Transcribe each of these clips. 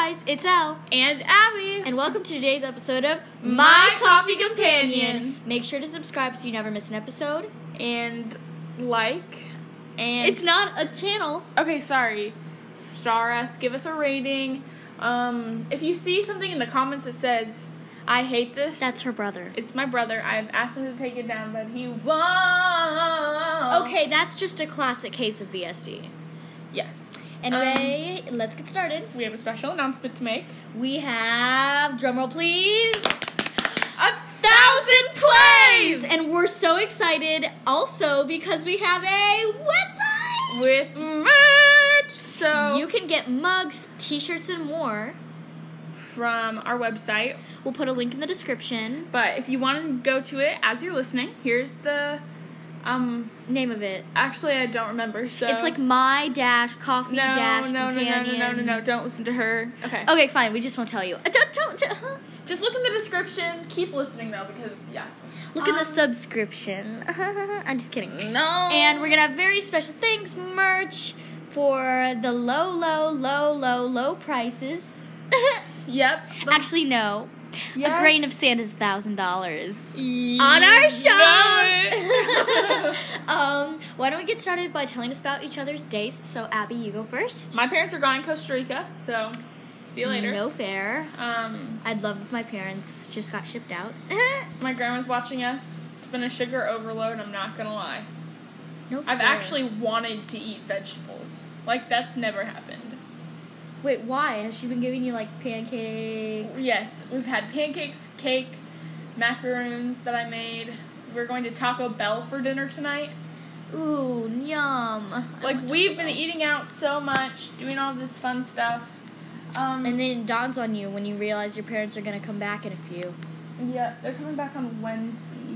guys, it's Elle. And Abby. And welcome to today's episode of My Coffee Companion. Make sure to subscribe so you never miss an episode. And like. And It's not a channel. Okay, sorry. Star us. Give us a rating. If you see something in the comments that says, I hate this. That's her brother. It's my brother. I've asked him to take it down, but he won't. Okay, that's just a classic case of BSD. Yes. Anyway, let's get started. We have a special announcement to make. We have, drumroll please, 1,000 plays! and we're so excited also because we have a website With merch! So, you can get mugs, t-shirts, and more. From our website. We'll put a link in the description. But if you want to go to it as you're listening, here's the Name of it. Actually, I don't remember. So It's like my-coffee-companion. No. Don't listen to her. Okay. Okay, fine. We just won't tell you. Don't. Just look in the description. Keep listening though, because Look in the subscription. I'm just kidding. No. And we're gonna have very special things, merch for the low prices. Yep. Actually, no. Yes. A grain of sand is $1,000 You on our know shop. it. Why don't we get started by telling us about each other's days? So, Abby, you go first. My parents are gone in Costa Rica, so see you later. No fair. Um, I'd love if my parents just got shipped out. my grandma's watching us. It's been a sugar overload. I'm not gonna lie. No fair. I've actually wanted to eat vegetables. Like that's never happened. Wait, why? Has she been giving you, like, pancakes? Yes, we've had pancakes, cake, macaroons that I made. We're going to Taco Bell for dinner tonight. Ooh, yum. Like, we've been eating out so much, doing all this fun stuff. And then it dawns on you when you realize your parents are going to come back in a few. Yeah, they're coming back on Wednesday.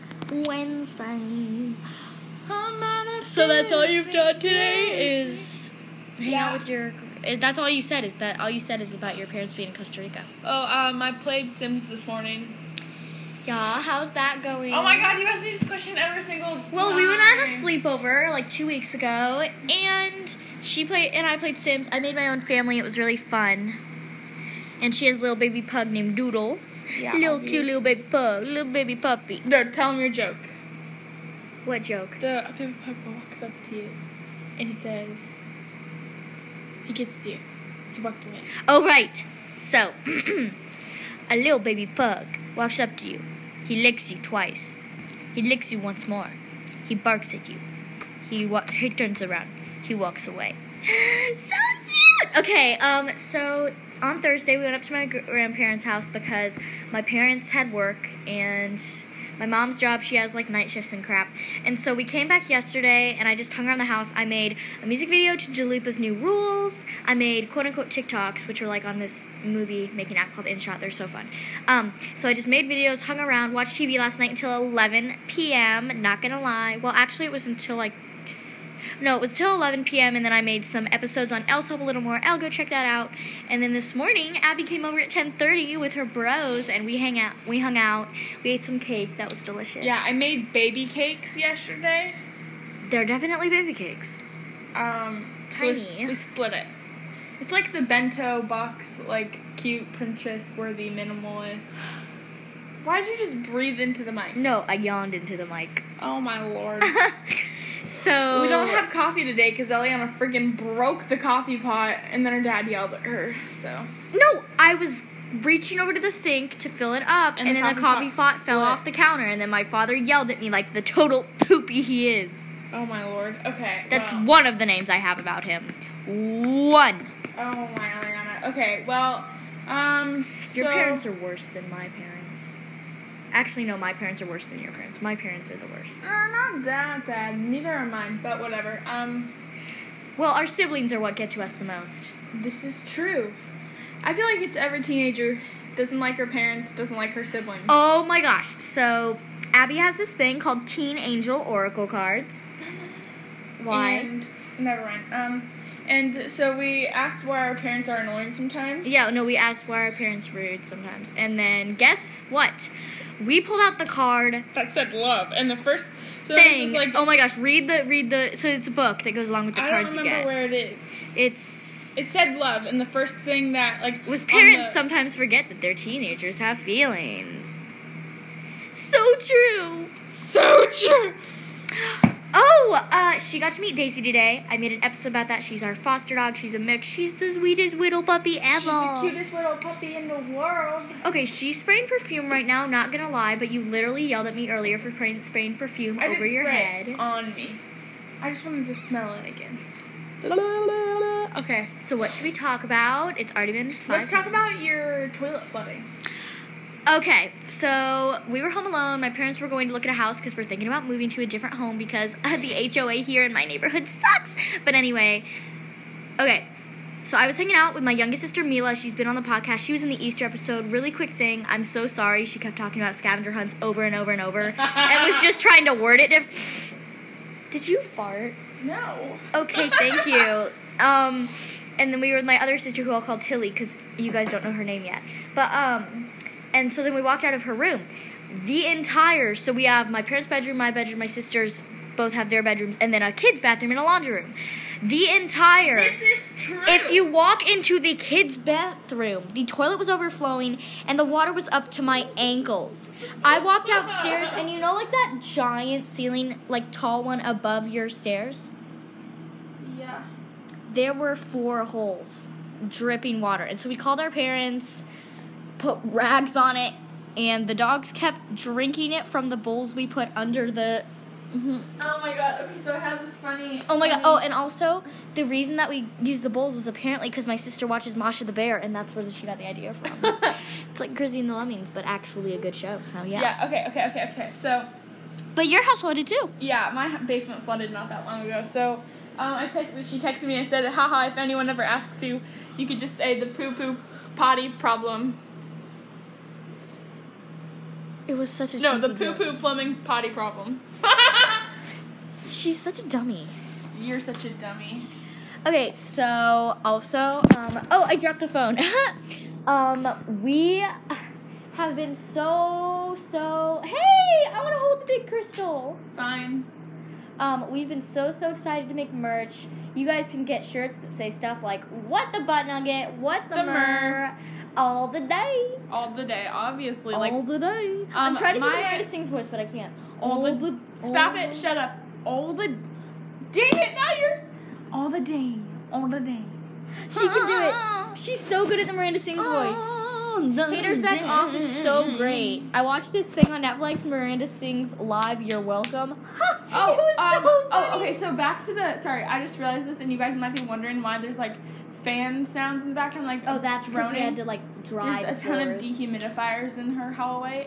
So that's all you've done today is hang out with your... That's all you said is that all you said is about your parents being in Costa Rica. Oh, I played Sims this morning. Yeah, how's that going? Oh my god, you ask me this question every single time. Well, we went on a sleepover like 2 weeks ago, and she played and I played Sims. I made my own family. It was really fun. And she has a little baby pug named Doodle. Yeah, Cute little baby pug, little baby puppy. No, tell him your joke. What joke? The baby pug walks up to you, and he says, he kisses you. He walked away. Oh, right. So, a little baby pug walks up to you. He licks you twice. He licks you once more. He barks at you. He turns around. He walks away. So cute! Okay, so on Thursday we went up to my grandparents' house because my parents had work and my mom's job, she has like night shifts and crap. And so we came back yesterday and I just hung around the house. I made a music video to Jalipa's New Rules. I made quote unquote TikToks, which are like on this movie making app called InShot. They're so fun. So I just made videos, hung around, watched TV last night until 11 p.m. Not gonna lie. Well, actually it was until it was till 11 p.m. and then I made some episodes on Elle's Help a Little More. Elle, go check that out. And then this morning, Abby came over at 10:30 with her bros, and we hung out. We ate some cake. That was delicious. Yeah, I made baby cakes yesterday. They're definitely baby cakes. Tiny. So we split it. It's like the bento box, like cute, princess-worthy, minimalist. Why'd you just breathe into the mic? No, I yawned into the mic. Oh my lord. So we don't have coffee today because Eliana freaking broke the coffee pot and then her dad yelled at her, so. No, I was reaching over to the sink to fill it up and then the coffee pot fell off the counter and then my father yelled at me like the total poopy he is. Oh my lord. Okay. That's one of the names I have about him. One. Oh my Eliana. Okay, well, Your parents are worse than my parents. Actually, no, my parents are worse than your parents. My parents are the worst. Not that bad. Neither are mine, but whatever. Well, our siblings are what get to us the most. This is true. I feel like it's every teenager. Doesn't like her parents, doesn't like her siblings. Oh my gosh. So, Abby has this thing called Teen Angel Oracle cards. Why? And, never mind. And so we asked why our parents are annoying sometimes. Yeah, no, we asked why our parents are rude sometimes. And then, guess what? We pulled out the card that said love. And the first So thing. Like, oh my gosh, read the. So it's a book that goes along with the cards you get. I don't remember where it is. It said love, and the first thing that was parents sometimes forget that their teenagers have feelings. So true. So true. Oh, she got to meet Daisy today. I made an episode about that. She's our foster dog. She's a mix. She's the sweetest little puppy ever. She's the cutest little puppy in the world. Okay, she's spraying perfume right now, not gonna lie, but you literally yelled at me earlier for spraying perfume over your head. On me. I just wanted to smell it again. Okay. So what should we talk about? It's already been 5 Let's talk about your toilet flooding. Okay, so we were home alone. My parents were going to look at a house because we're thinking about moving to a different home because the HOA here in my neighborhood sucks. But anyway, okay, so I was hanging out with my youngest sister, Mila. She's been on the podcast. She was in the Easter episode. Really quick thing. I'm so sorry. She kept talking about scavenger hunts over and over and over and was just trying to word it different. Did you fart? No. Okay, thank you. And then we were with my other sister who I'll call Tilly because you guys don't know her name yet. But, and so then we walked out of her room. So we have my parents' bedroom, my bedroom, my sister's both have their bedrooms, and then a kid's bathroom and a laundry room. This is true. If you walk into the kids' bathroom, the toilet was overflowing, and the water was up to my ankles. I walked downstairs, and you know like that giant ceiling, like tall one above your stairs? Yeah. There were 4 holes, dripping water. And so we called our parents, put rags on it, and the dogs kept drinking it from the bowls we put under the... Oh my god, okay, so I have this funny... Oh my god, oh, and also, the reason that we used the bowls was apparently because my sister watches Masha the Bear, and that's where she got the idea from. It's like Grizzy and the Lemmings, but actually a good show, so yeah. Yeah, okay, so... But your house flooded too. Yeah, my basement flooded not that long ago, so she texted me and said, haha, if anyone ever asks you, you could just say the poo-poo potty problem. It was such a No, the poo-poo plumbing potty problem. She's such a dummy. You're such a dummy. Okay, so also, I dropped the phone. We have been so, hey, I want to hold the big crystal. Fine. We've been so excited to make merch. You guys can get shirts that say stuff like, what the butt nugget, what the mer. All the day. All the day, obviously. All the day. I'm trying to do the Miranda Sings voice, but I can't. Stop it, shut up. All the... Dang it, now you're... All the day. She can do it. She's so good at the Miranda Sings voice. Haters Back Off is so great. I watched this thing on Netflix, Miranda Sings Live, You're Welcome. Okay, so back to the... Sorry, I just realized this, and you guys might be wondering why there's, like, fan sounds in the background, like that's because we had to like drive. There's a ton of dehumidifiers in her hallway.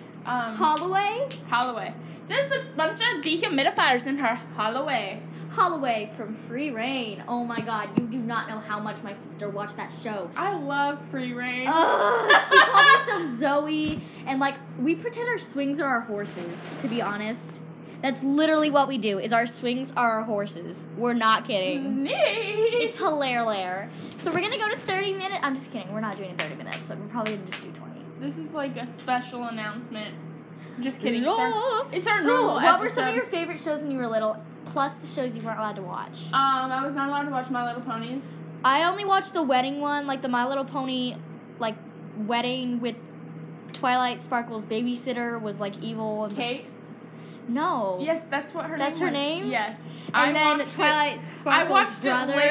Holloway. There's a bunch of dehumidifiers in her hallway. Holloway from Free Reign. Oh my god, you do not know how much my sister watched that show. I love Free Reign. She called herself Zoe, and like we pretend our swings are our horses. To be honest. That's literally what we do, is our swings are our horses. We're not kidding. It's hilarious. So we're going to go to 30 minutes. I'm just kidding. We're not doing a 30-minute episode. We're probably going to just do 20. This is like a special announcement. Just kidding. It's our normal What episode. were some of your favorite shows when you were little, plus the shows you weren't allowed to watch? I was not allowed to watch My Little Ponies. I only watched the wedding one, like the My Little Pony, like, wedding with Twilight Sparkle's babysitter was, like, evil. And Kate? No. Yes, that's what her name was. That's her name? Yes. And then Twilight Sparkle's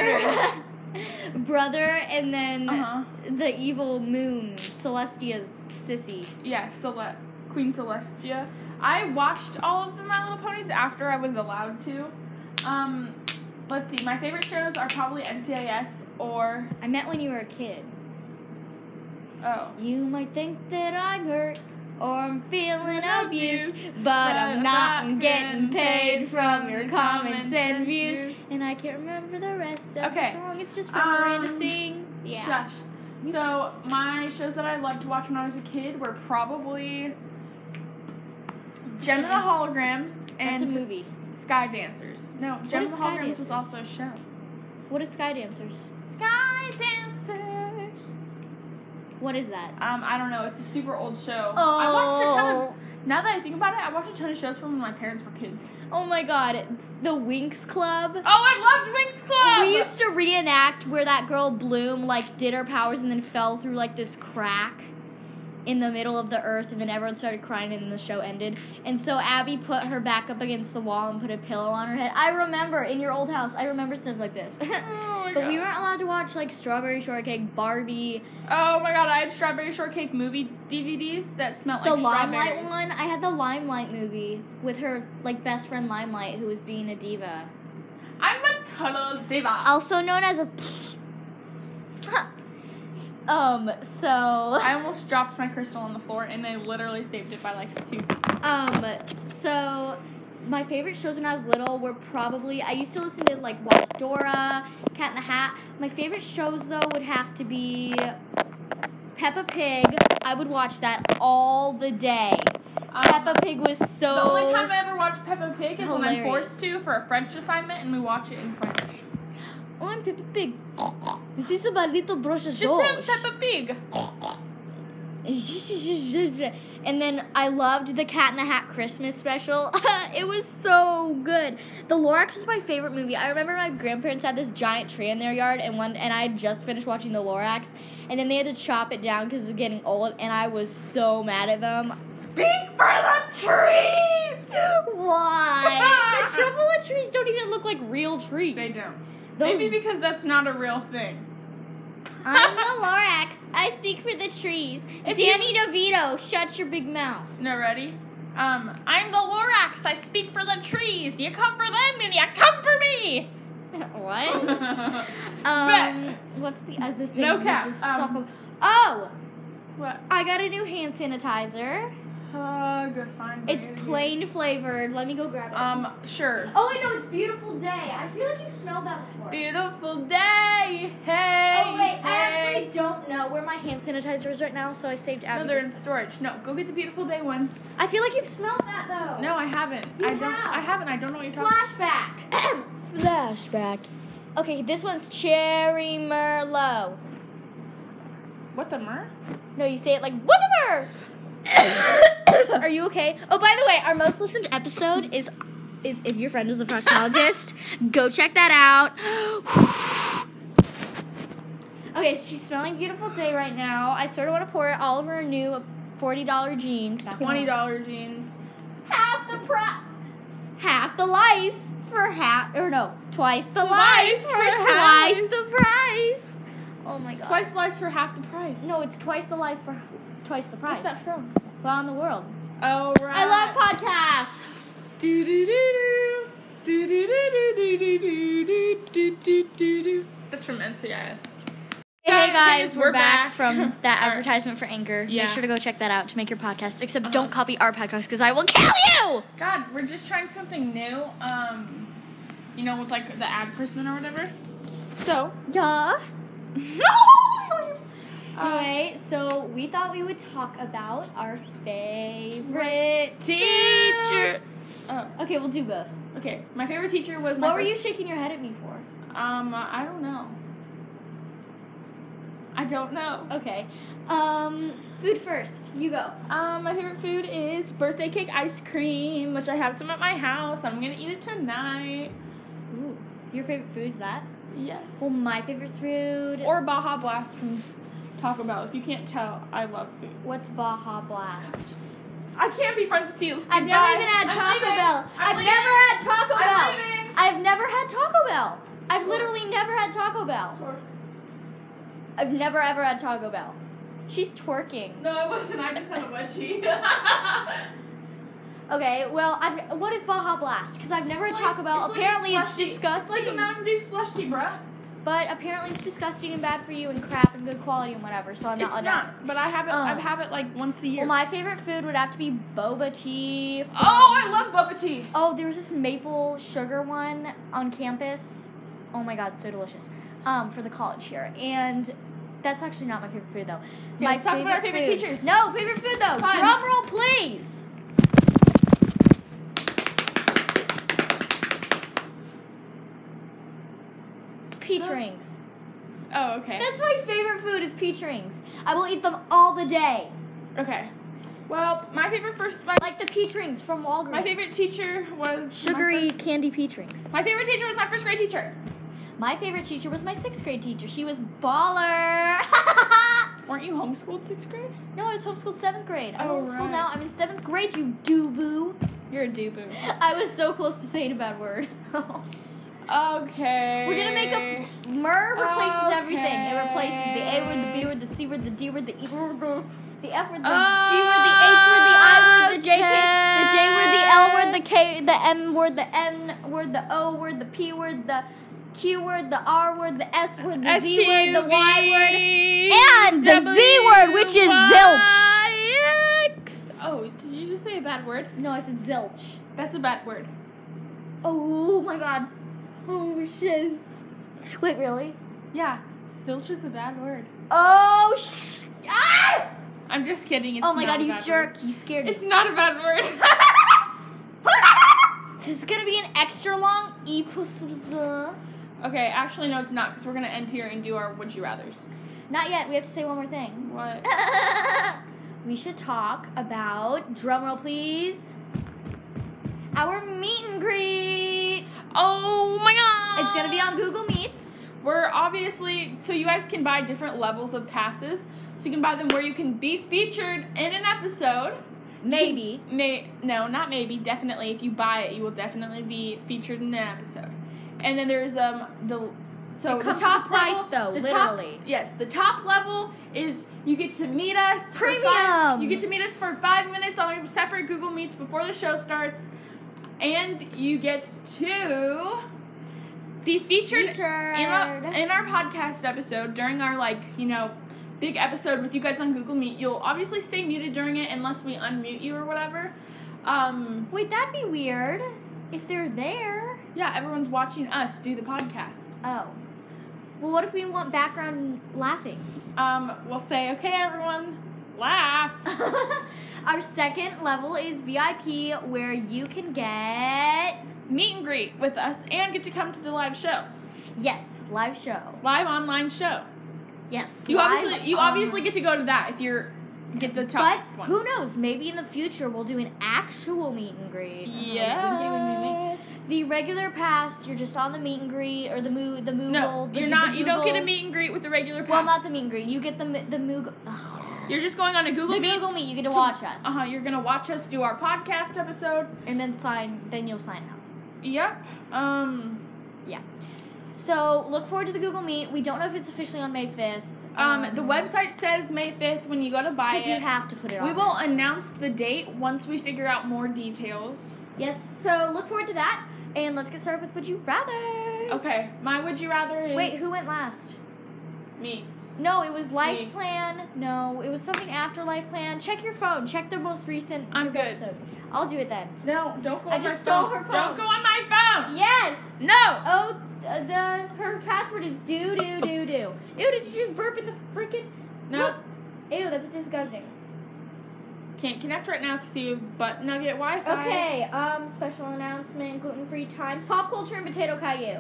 brother, and then the evil moon, Celestia's sissy. Yeah, Queen Celestia. I watched all of the My Little Ponies after I was allowed to. Let's see, my favorite shows are probably NCIS or... I meant when you were a kid. Oh. You might think that I'm hurt or I'm feeling abused, but I'm not. I'm getting paid from your comments and views. And I can't remember the rest of the song. It's just from Miranda Sings. Yeah. Shush. So, my shows that I loved to watch when I was a kid were probably Gem and the Holograms and... That's a movie. Sky Dancers. No, Gem and the Holograms was also a show. What is Sky Dancers? Sky Dancers. What is that? I don't know. It's a super old show. Oh. I watched a ton of Now that I think about it, I watched a ton of shows from when my parents were kids. Oh my god, the Winx Club. Oh, I loved Winx Club! We used to reenact where that girl Bloom, like, did her powers and then fell through, like, this crack in the middle of the earth, and then everyone started crying and the show ended. And so Abby put her back up against the wall and put a pillow on her head. I remember, in your old house, I remember stuff like this. Oh my But God. we weren't allowed to watch, like, Strawberry Shortcake, Barbie. Oh my god, I had Strawberry Shortcake movie DVDs that smelled like The strawberries. Limelight one, I had the Limelight movie with her, like, best friend Limelight, who was being a diva. I'm a total diva. Also known as a... so... I almost dropped my crystal on the floor, and I literally saved it by, like, 2. So... My favorite shows when I was little were probably... I used to listen to, like, watch Dora, Cat in the Hat. My favorite shows, though, would have to be Peppa Pig. I would watch that all the day. Peppa Pig was so... The only time I ever watched Peppa Pig is when I'm hilarious. forced to for a French assignment, and we watch it in French. Oh, I'm Peppa Pig. This is my little brush of It's George. Peppa Pig. And then I loved the Cat in the Hat Christmas special. It was so good. The Lorax was my favorite movie. I remember my grandparents had this giant tree in their yard, and I had just finished watching the Lorax, and then they had to chop it down because it was getting old, and I was so mad at them. Speak for the trees! Why? The trouble with trees don't even look like real trees. They don't. Those- Maybe because that's not a real thing. I'm the Lorax. I speak for the trees. Danny DeVito, shut your big mouth. No, ready? I'm the Lorax. I speak for the trees. You come for them, and you come for me. What? Bet. What's the other thing? No we cap. should talk about? Oh, What? I got a new hand sanitizer. Good, fine. It's plain flavored. Let me go grab it. Sure. Oh, wait, no, it's Beautiful Day. I feel like you've smelled that before. Beautiful day. Hey. Oh, wait, I hey. actually don't know where my hand sanitizer is right now, so I saved No, Abby's. they're in storage. No, go get the Beautiful Day one. I feel like you've smelled that, though. No, I haven't. You I don't. have. I haven't. I don't know what you're talking Flashback. Flashback. Okay, this one's Cherry Merlot. What the mer? No, you say it like, what the mer? Are you okay? Oh, by the way, our most listened episode is If Your Friend is a Proctologist. Go check that out. Okay, she's smelling Beautiful Day right now. I sort of want to pour it all over her new $40 jeans. $20 jeans. Half the lice for twice the Lice lice for for half. twice the price. Oh my god. Twice sliced for half the price. No, it's twice the lice for twice the price. What's that from? Wow in the world. Oh, right. I love podcasts. That's from NCIS. Hey guys, we're We're back back. from that Our- advertisement for Anchor. Yeah. Make sure to go check that out to make your podcast. Except Uh-huh. don't copy our podcast because I will kill you! God, we're just trying something new. With like the advertisement or whatever. So. Yeah. Uh, Anyway, so we thought we would talk about our favorite teacher. Oh, Okay, we'll do both. okay. My favorite teacher was my What were first- you shaking your head at me for? I don't know. I don't know. Okay. Food first. You go. My favorite food is birthday cake ice cream, which I have some at my house. I'm gonna eat it tonight. Ooh. Your favorite food is that? Yes. Well, my favorite food. Or Baja Blast from Taco Bell. If you can't tell, I love food. What's Baja Blast? I can't be friends with you. I've never even had I'm Taco leaving. Bell. I'm I've leaving. never had Taco I'm Bell. leaving. I've never had Taco Bell. I've literally never had Taco Bell. I've never ever had Taco Bell. She's twerking. No, I wasn't. I just had a wedgie. Okay, well, what is Baja Blast? Because I've never had Taco Bell. Apparently, it's disgusting. It's like a Mountain Dew slushy, bruh. But apparently, it's disgusting and bad for you and crap and good quality and whatever. So I'm not. It's allowed. not, but I have it. I have it like once a year. Well, my favorite food would have to be boba tea. Oh, I love boba tea. Oh, there was this maple sugar one on campus. Oh my god, so delicious. For the college here. And that's actually not my favorite food though. Yeah, let's talk about our favorite food. teachers. No, favorite food though. Fine. Drum roll, please. Peach No. rings. Oh, okay. That's my favorite food is peach rings. I will eat them all the day. Okay. Well, my favorite Like the peach rings from Walgreens. My favorite teacher was sugary candy peach rings. My favorite teacher was my first grade teacher. My favorite teacher was my 6th grade teacher. She was baller. Weren't you homeschooled 6th grade? No, I was homeschooled 7th grade. I'm homeschooled right. now. I'm in 7th grade, you doo-boo. You're a doo-boo. I was so close to saying a bad word. Okay. We're gonna make a mer replaces everything. It replaces the A word, the B word, the C word, the D word, the E word, the F word, the G word, the H word, the I word, the J word, the L word, the K, the M word, the N word, the O word, the P word, the Q word, the R word, the S word, the Z word, the Y word, and the Z word, which is zilch. Oh, did you just say a bad word? No, I said zilch. That's a bad word. Oh my god. Oh shiz. Wait, really? Yeah, zilch is a bad word. Oh ah! I'm just kidding. It's oh my not god, a you bad jerk. Word. You scared me. It's not a bad word. This is gonna be an extra long Okay, actually no, it's not, because we're gonna end here and do our would you rather's. Not yet. We have to say one more thing. What? We should talk about, drumroll please, our meet and greet. Oh my god! It's gonna be on Google Meets. We're obviously, so you guys can buy different levels of passes. So you can buy them where you can be featured in an episode. Maybe. No, not maybe. Definitely, if you buy it, you will definitely be featured in an episode. And then there's the top price level, though, literally. The top level is you get to meet us. Premium. You get to meet us for 5 minutes on a separate Google Meets before the show starts, and you get to be featured in our podcast episode during our big episode with you guys on Google Meet. You'll obviously stay muted during it unless we unmute you or whatever. Wait, that'd be weird if they're there. Yeah, everyone's watching us do the podcast. Oh. Well, what if we want background laughing? We'll say, okay, everyone, laugh. Our second level is VIP, where you can get meet and greet with us and get to come to the live show. Yes, live show. Live online show. Yes. You obviously get to go to that if you're get the top one. But who knows? Maybe in the future we'll do an actual meet and greet. Yes. The regular pass, you're just on the meet and greet or the Moogle. No, you're not. You don't get a meet and greet with the regular pass. Well, not the meet and greet. You get the Moogle. You're just going on a Google Meet. Google Meet. You get to watch us. You're gonna watch us do our podcast episode, and then you'll sign out. Yep. Yeah. So look forward to the Google Meet. We don't know if it's officially on May 5th. The website says May 5th when you go to buy it. Because you have to put it on. We will announce the date once we figure out more details. Yes. So look forward to that. And let's get started with Would You Rather. Okay. My Would You Rather is... Wait, who went last? Me. No, it was Life Plan. No, it was something after Life Plan. Check your phone. Check the most recent episode. I'll do it then. No, don't go on my phone. I just stole her phone. Don't go on my phone. Yes. No. Oh, her password is do. Ew, did you just burp in the freaking... No. Ew, that's disgusting. Can't connect right now because you have butt nugget Wi-Fi. Okay, special announcement, gluten-free time, pop culture and potato caillou.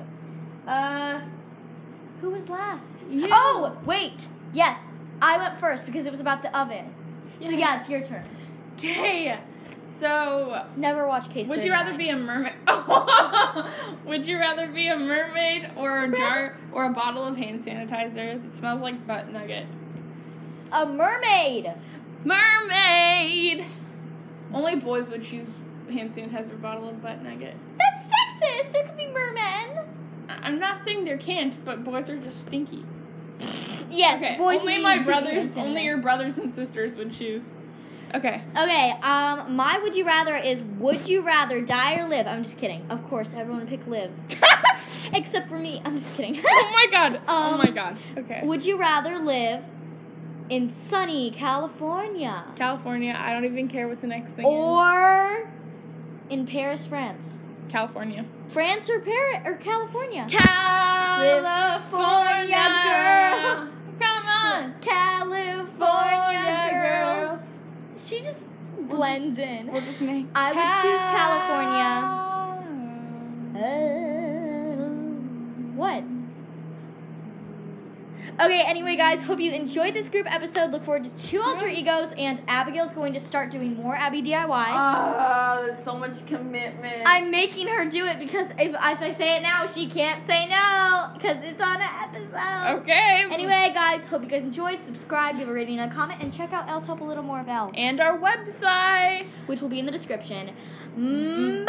Who was last? You. Oh, wait. Yes, I went first because it was about the oven. Yes. So yeah, it's your turn. Okay. So. Never watched Case. Would you rather be a mermaid? Would you rather be a mermaid or a jar or a bottle of hand sanitizer that smells like butt nugget? A mermaid. Mermaid. Only boys would choose hand sanitizer bottle of butt nugget. That's sexist. There could be mermen. I'm not saying there can't, but boys are just stinky. Yes, okay, boys. Only my brothers, only your brothers and sisters would choose. Okay. Okay, my would you rather is would you rather die or live? I'm just kidding. Of course, everyone would pick live. Except for me. I'm just kidding. Oh my god. Oh my god. Okay. Would you rather live in sunny California? California. I don't even care what the next thing or in Paris, France? California. France or Paris or California? California girl. Come on. California girl. She just blends in. We'll just make I would choose California. What? Okay, anyway, guys, hope you enjoyed this group episode. Look forward to 2 alter egos, and Abigail's going to start doing more Abby DIY. That's so much commitment. I'm making her do it because if I say it now, she can't say no because it's on an episode. Okay. Anyway, guys, hope you guys enjoyed. Subscribe, give a rating and a comment, and check out Elle's Help a Little More of Elle, And our website, which will be in the description. Bye.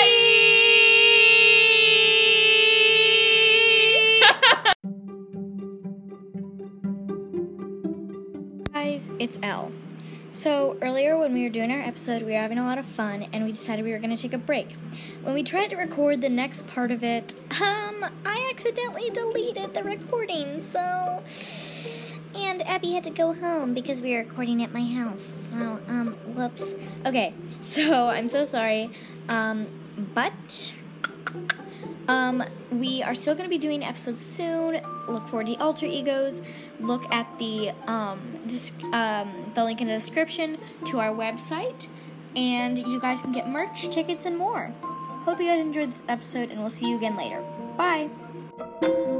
Guys, it's Elle. So earlier when we were doing our episode, we were having a lot of fun, and we decided we were going to take a break. When we tried to record the next part of it, I accidentally deleted the recording, so... And Abby had to go home because we were recording at my house, so, whoops. Okay, so I'm so sorry, but... we are still going to be doing episodes soon. Look forward to alter egos. Look at the link in the description to our website, and you guys can get merch, tickets, and more. Hope you guys enjoyed this episode, and we'll see you again later. Bye!